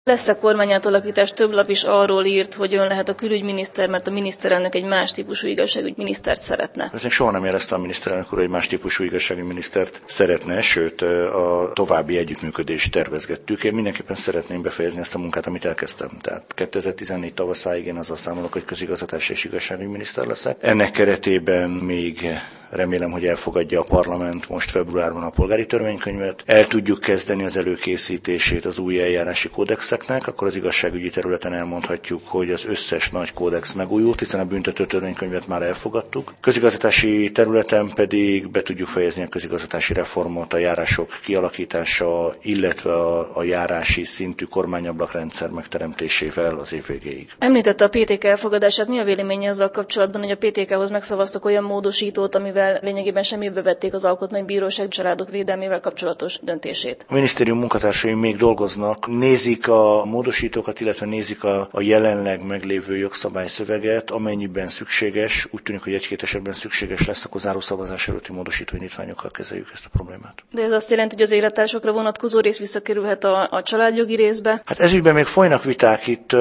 Lesz-e kormányátalakítás? Több lap is arról írt, hogy ön lehet a külügyminiszter, mert a miniszterelnök egy más típusú igazságügyminisztert szeretne. Ezt soha nem érezte a miniszterelnök úr, hogy más típusú igazságügyminisztert szeretne, sőt a további együttműködést tervezgettük. Én mindenképpen szeretném befejezni ezt a munkát, amit elkezdtem. Tehát 2014 tavaszáig én azzal számolok, hogy közigazgatási és igazságügyminiszter leszek. Ennek keretében még remélem, hogy elfogadja a parlament most februárban a polgári törvénykönyvet. El tudjuk kezdeni az előkészítését az új eljárási kódexeknek, akkor az igazságügyi területen elmondhatjuk, hogy az összes nagy kódex megújult, hiszen a büntető törvénykönyvet már elfogadtuk. Közigazgatási területen pedig be tudjuk fejezni a közigazgatási reformot, a járások kialakítása, illetve a járási szintű kormányablakrendszer megteremtésével az év végéig. Említette a PTK elfogadását, mi a véleménye azzal kapcsolatban, hogy a PTK-hoz megszavaztak olyan módosítót, amivel lényegében semmibe vették az Alkotmánybíróság családok védelmével kapcsolatos döntését? A minisztérium munkatársai még dolgoznak, nézik a módosítókat, illetve nézik a jelenleg meglévő jogszabályszöveget, amennyiben szükséges, úgy tűnik, hogy egy-két esetben szükséges lesz, akkor zárószavazás előtti módosító indítványokkal kezeljük ezt a problémát. De ez azt jelenti, hogy az élettársakra vonatkozó rész visszakerülhet a családjogi részbe? Hát ez ügyben még folynak viták, itt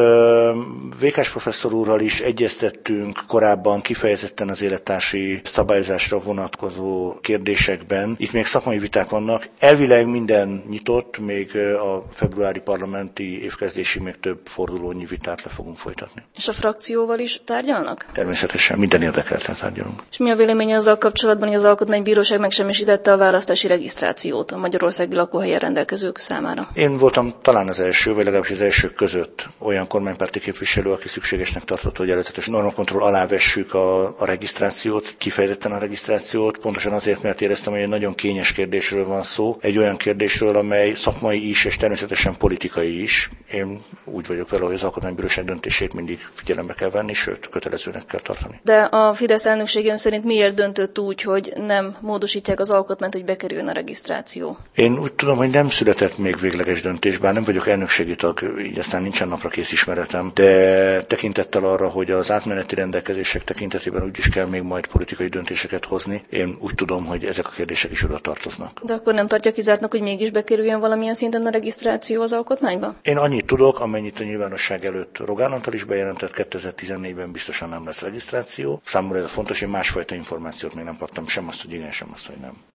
Vékás professzor úrral is egyeztettünk korábban kifejezetten az élettársi szabályozásra vonatkozó kérdésekben. Itt még szakmai viták vannak. Elvileg minden nyitott, még a februári parlamenti évkezdésig még több fordulónyi vitát le fogunk folytatni. És a frakcióval is tárgyalnak? Természetesen minden érdekelten tárgyalunk. És mi a véleménye azzal kapcsolatban, hogy az Alkotmánybíróság megsemmisítette a választási regisztrációt a magyarországi lakóhelyen rendelkezők számára? Én voltam talán az első, vagy legalábbis az elsők között olyan kormánypárti képviselő, aki szükségesnek tartotta, hogy előzetes normakontroll alá vessük a regisztrációt, kifejezetten a regisztrációt, pontosan azért, mert éreztem, hogy egy nagyon kényes kérdésről van szó, egy olyan kérdésről, amely szakmai is, és természetesen politikai is. Én úgy vagyok vele, hogy az Alkotmánybíróság döntését mindig figyelembe kell venni, sőt, kötelezőnek kell tartani. De a Fidesz elnökségem szerint miért döntött úgy, hogy nem módosítják az alkotmányt, hogy bekerüljön a regisztráció? Én úgy tudom, hogy nem született még végleges döntés, bár nem vagyok elnökségi tag, így aztán nincsen napra kész ismeretem, de tekintettel arra, hogy az átmeneti rendelkezések tekintetében úgyis kell még majd politikai döntéseket hozni, én úgy tudom, hogy ezek a kérdések is oda tartoznak. De akkor nem tartja kizártnak, hogy mégis bekerüljön valamilyen szinten a regisztráció az alkotmányba? Én annyit tudok, amennyit a nyilvánosság előtt Rogán Antal is bejelentett, 2014-ben biztosan nem lesz regisztráció. Számomra ez a fontos, én másfajta információt még nem kaptam, sem azt, hogy igen, sem azt, hogy nem.